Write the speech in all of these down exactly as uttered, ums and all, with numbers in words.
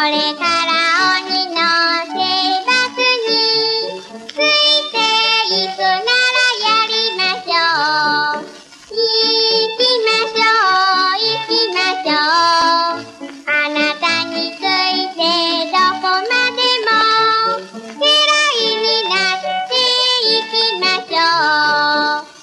れから鬼の生活についていくならやりましょう。行きましょう、行きましょう。あなたについてどこまでも嫌いになっていきましょう。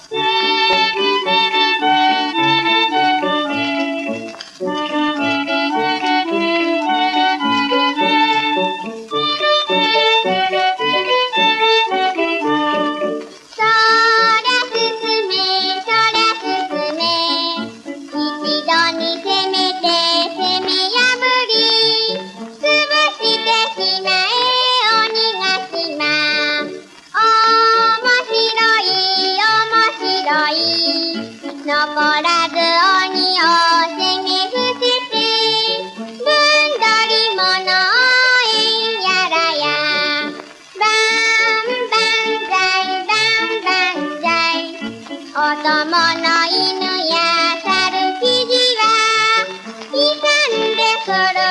残らず鬼を攻め伏せてぶんどり物をえんやらやバンバンザイバンバンザイお供の犬や猿生地は勇んでくる